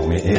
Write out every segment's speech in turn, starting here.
جامعه.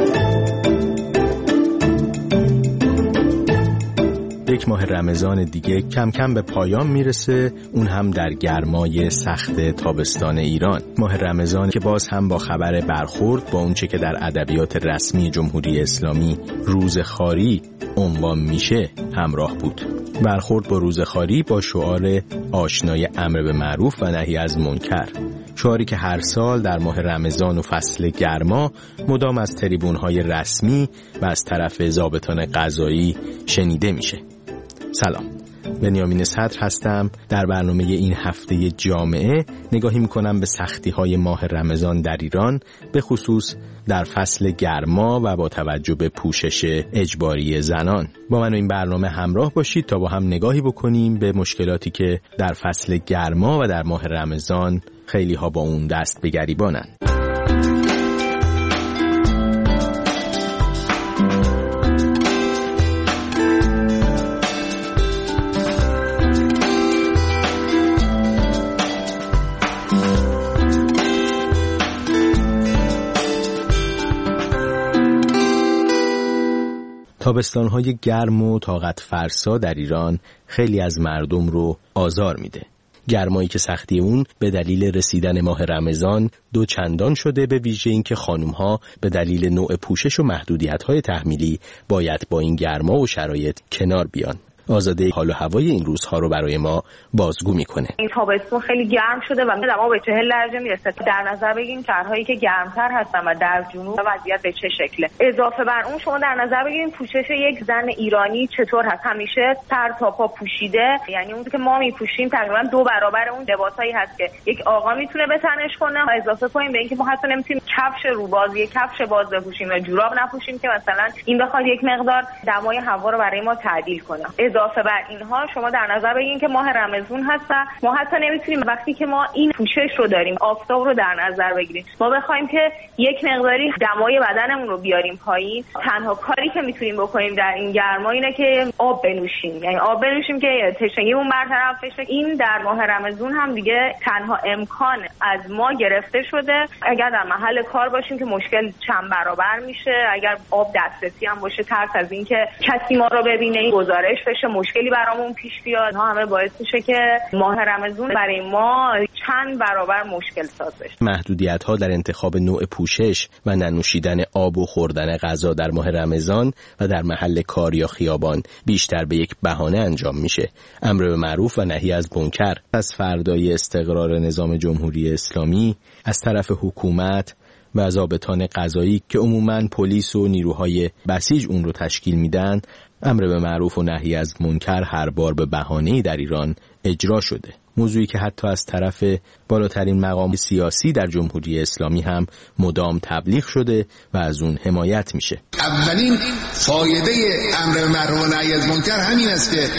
یک ماه رمضان دیگه کم کم به پایان میرسه، اون هم در گرمای سخت تابستان ایران. ماه رمضان که باز هم با خبر برخورد با اونچه که در ادبیات رسمی جمهوری اسلامی روزخواری عنوان میشه همراه بود. برخورد با روزخواری با شعار آشنای امر به معروف و نهی از منکر، شعاری که هر سال در ماه رمضان و فصل گرما مدام از تریبون‌های رسمی و از طرف ضابطان قضایی شنیده میشه. سلام، بنیامین صدر هستم. در برنامه این هفته جامعه نگاهی میکنم به سختی‌های ماه رمضان در ایران، به خصوص در فصل گرما و با توجه به پوشش اجباری زنان. با من این برنامه همراه باشید تا با هم نگاهی بکنیم به مشکلاتی که در فصل گرما و در ماه رمضان خیلی ها با اون دست به گریبانن. تابستان‌های گرم و طاقت فرسا در ایران خیلی از مردم رو آزار میده. گرمایی که سختی اون به دلیل رسیدن ماه رمضان دو چندان شده، به ویژه این که خانم‌ها به دلیل نوع پوشش و محدودیت‌های تحمیلی باید با این گرما و شرایط کنار بیان. آزاده حال و هوای این روزها رو برای ما بازگو میکنه. این تابستون خیلی گرم شده و دما به 40 درجه میرسه. در نظر بگیریم شهرهایی که گرمتر هستن و در جنوب وضعیت به چه شکله. اضافه بر اون شما در نظر بگیریم پوشش یک زن ایرانی چطور هست. همیشه سر تا پا پوشیده، یعنی اون که ما میپوشیم تقریبا 2 برابر اون لباسایی هست که یک آقا میتونه به تنش کنه. اضافه کنیم به اینکه ما حتی نمیتونیم کفش روباز، یک کفش باز بپوشیم و جوراب نپوشیم که مثلا این بخواد یک مقدار دمای هوا رو برای ما تعدیل کنه. اضافه بر اینها شما در نظر بگیرید که ماه رمضان هست و ما حتی نمیتونیم وقتی که ما این پوشش رو داریم، آفتاب رو در نظر بگیریم، ما بخوایم که یک مقداری دمای بدنمون رو بیاریم پایین، تنها کاری که میتونیم بکنیم در این گرما اینه که آب بنوشیم. یعنی آب بنوشیم که تشنگیمون برطرف بشه. این در ماه رمضان هم دیگه تنها امکان از ما گرفته شده. اگر در محل کار باشیم که مشکل چند برابر میشه، اگر آب دسترسی هم باشه ترس از این که کسی ما رو ببینه گزارش بشه، مشکلی برامون پیش بیاد. ها همه باعث میشه که ماه رمضان برای ما چند برابر مشکل ساز بشه. محدودیت‌ها در انتخاب نوع پوشش و ننوشیدن آب و خوردن غذا در ماه رمضان و در محل کار یا خیابان بیشتر به یک بهانه انجام میشه. امر به معروف و نهی از منکر از فردای استقرار نظام جمهوری اسلامی از طرف حکومت و ضابطان قضایی که عموماً پلیس و نیروهای بسیج اون رو تشکیل میدن، امر به معروف و نهی از منکر هر بار به بهانه‌ای در ایران اجرا شده. موضوعی که حتی از طرف بالاترین مقام سیاسی در جمهوری اسلامی هم مدام تبلیغ شده و از اون حمایت میشه. اولین فایده امر به معروف و نهی از منکر همین است که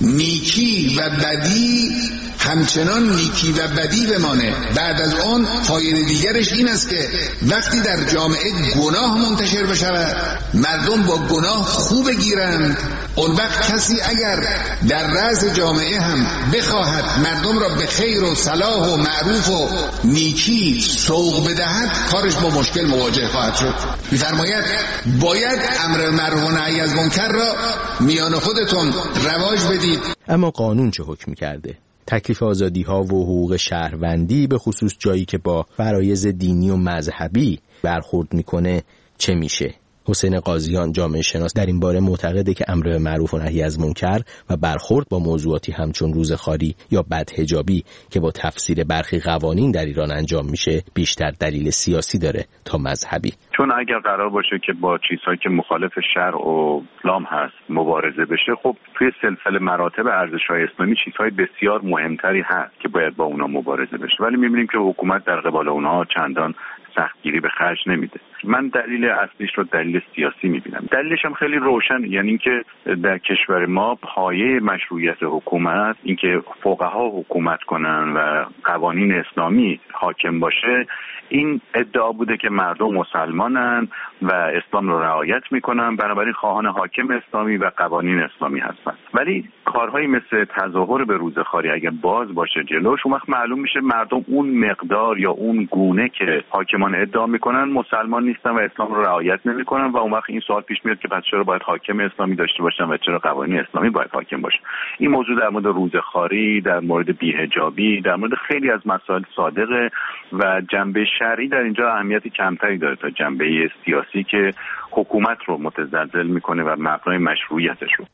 نیکی و بدی همچنان نیکی و بدی بمانه. بعد از اون فایده دیگرش این است که وقتی در جامعه گناه منتشر بشه مردم با گناه خوب بگیرند، اون وقت کسی اگر در رأس جامعه هم بخواهد مردم را به خیر و صلاح و معروف و نیکی سوق بدهد، کارش با مشکل مواجه خواهد شد. می‌فرماید باید امر معروف و نهی از منکر را میان خودتون رواج بدید. اما قانون چه حکم کرده؟ تکلیف آزادی‌ها و حقوق شهروندی به خصوص جایی که با فرایض دینی و مذهبی برخورد میکنه چه میشه؟ حسین قاضیان جامعه شناس در این باره معتقده که امر به معروف و نهی از منکر و برخورد با موضوعاتی همچون روزخواری یا بدحجابی که با تفسیر برخی قوانین در ایران انجام میشه بیشتر دلیل سیاسی داره تا مذهبی. چون اگر قرار باشه که با چیزهایی که مخالف شرع و اسلام هست مبارزه بشه، خب توی سلسله مراتب ارزش‌های اسلامی چیزهای بسیار مهمتری هست که باید با اونا مبارزه بشه، ولی می‌بینیم که حکومت در قبال اونها چندان سختگیری به خرج نمیده. من دلیل اصلیش رو دلیل سیاسی میبینم. دلیلش هم خیلی روشن، یعنی اینکه در کشور ما پایه مشروعیت حکومت، اینکه فقها حکومت کنن و قوانین اسلامی حاکم باشه، این ادعا بوده که مردم مسلمانن و اسلام رو رعایت میکنن، بنابراین خواهان حاکم اسلامی و قوانین اسلامی هستن. ولی کارهایی مثل تظاهر به روزخواری اگه باز باشه جلوش، اون وقت معلوم میشه مردم اون مقدار یا اون گونه که حاکمان ادعا میکنن مسلمان نیستن و اسلام رو رعایت نمیکنن و اون وقت این سوال پیش میاد که پس چرا باید حاکم اسلامی داشته باشن و چرا قوانین اسلامی باید حاکم باشه. این موضوع در مورد روزخواری، در مورد بی‌حجابی، در مورد خیلی از مسائل صادقه و جنبه شرعی در اینجا اهمیت کمتری داره تا جنبه سیاسی که حکومت رو متزلزل میکنه و مبنای مشروعیتش رو.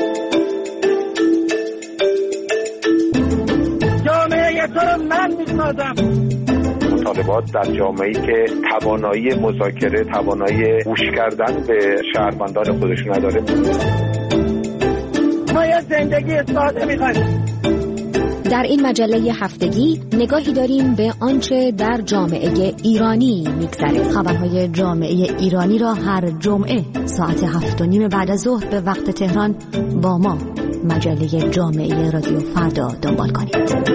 جامعه تو رو من میسازم. مطالبات در جامعه‌ای که توانایی مذاکره، توانایی گوش کردن به شهروندان خودش نداره. ما یه زندگی ساده می‌خوایم. در این مجله هفتگی نگاهی داریم به آنچه در جامعه ایرانی می‌گذره. خبرهای جامعه ایرانی را هر جمعه ساعت 7:30 بعد از ظهر به وقت تهران با ما مجله جامعه رادیو فردا دنبال کنید.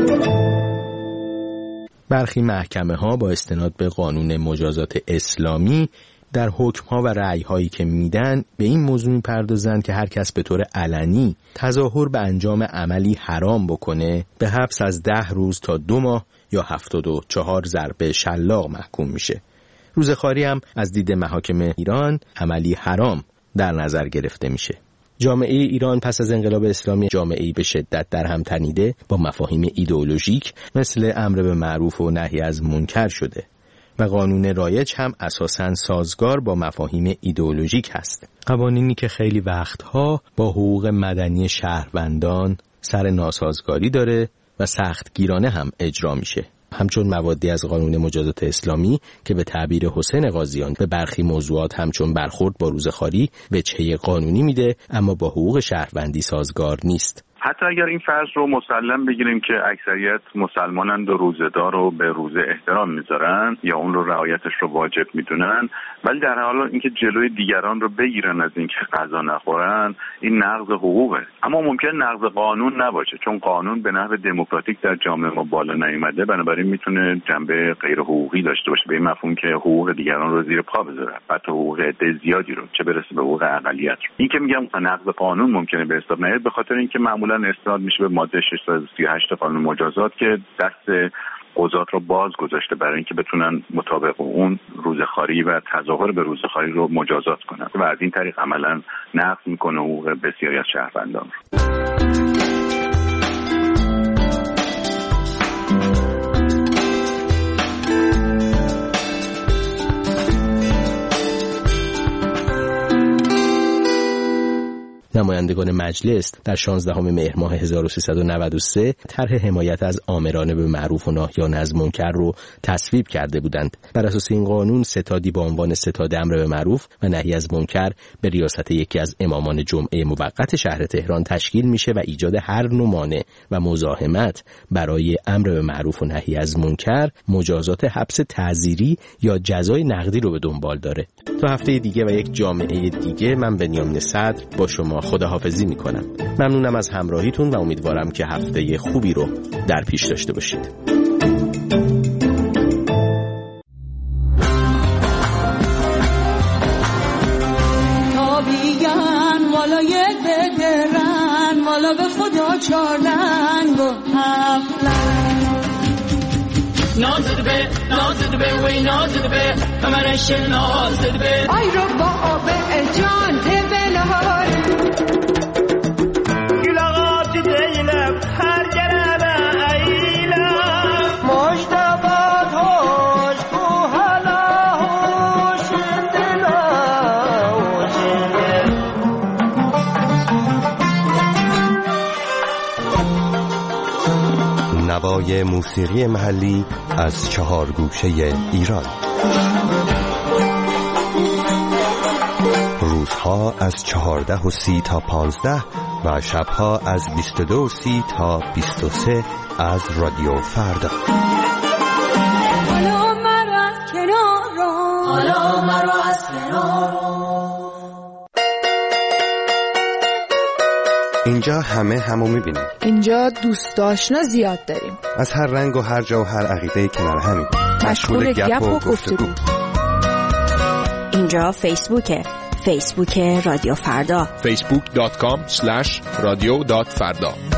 برخی محکمه‌ها با استناد به قانون مجازات اسلامی در حکم‌ها و رأی‌هایی که میدن به این موضوع می‌پردازند که هر کس به طور علنی تظاهر به انجام عملی حرام بکنه به حبس از 10 روز تا 2 ماه یا 74 ضرب شلاق محکوم میشه. روزخواری هم از دید محاکم ایران عملی حرام در نظر گرفته میشه. جامعه ایران پس از انقلاب اسلامی جامعه‌ای به شدت در هم تنیده با مفاهیم ایدئولوژیک مثل امر به معروف و نهی از منکر شده و قانون رایج هم اساساً سازگار با مفاهیم ایدئولوژیک هست. قوانینی که خیلی وقتها با حقوق مدنی شهروندان سر ناسازگاری داره و سختگیرانه هم اجرا میشه. همچون موادی از قانون مجازات اسلامی که به تعبیر حسین قاضیان به برخی موضوعات همچون برخورد با روزخواری وجهه قانونی میده اما با حقوق شهروندی سازگار نیست. حتی اگر این فرض رو مسلم بگیریم که اکثریت مسلمانند و روزه‌دار رو به روزه احترام میذارن یا اون رو رعایتش رو واجب میدونن، ولی در حال اینکه جلوی دیگران رو بگیرن از اینکه غذا نخورن، این نقض حقوقه. اما ممکن نقض قانون نباشه، چون قانون به نحو دموکراتیک در جامعه ما بالا نیامده، بنابراین میتونه جنبه غیر حقوقی داشته باشه، به این مفهوم که حقوق دیگران رو زیر پا بذاره، حتی حقوق عده زیادی رو، چه برسه به حقوق اقلیت. این که میگم نقض قانون ممکنه به حساب نیاد به خاطر اینکه معمولا استناد میشه به ماده 638 قانون مجازات که دست قضات رو باز گذاشته برای اینکه بتونن مطابق اون روزخواری و تظاهر به روزخواری رو مجازات کنن و از این طریق عملا نقض میکنه حقوق بسیاری از شهروندان رو. نمایندگان مجلس در 16 مهر ماه 1393 طرح حمایت از آمرانه به معروف و ناهیانه از منکر رو تصویب کرده بودند. بر اساس این قانون ستادی با عنوان ستاد امر به معروف و نهی از منکر به ریاست یکی از امامان جمعه موقت شهر تهران تشکیل میشه و ایجاد هر نوع مانع و مزاحمت برای امر به معروف و نهی از منکر مجازات حبس تعزیری یا جزای نقدی رو به دنبال داره. تا هفته دیگه و یک جامعه دیگه من بنیامین صدر با شما خداحافظی میکنم. ممنونم از همراهیتون و امیدوارم که هفته خوبی رو در پیش داشته باشید. تابیگن والا یک بدرن والا به خدا چارلنگ و هفلنگ نازد به وی نازد به کمرش نازد به آی رو با آب جان تبلهار گلاغات دیلم هر گرم ایلم مجتبات هاش کو حالا هاش دلا نوای موسیقی محلی از 4 گوشه ایران. روزها از 14:30 تا 15 و شبها از 22:30 تا 23 از رادیو فردا. حالا مرا از کنار اینجا همو میبینیم. اینجا دوست آشنا زیاد داریم. از هر رنگ و هر جا و هر عقیده کنار همین. مشغول گپ و گفتگو. اینجا فیسبوک رادیو فردا. facebook.com/radio.farda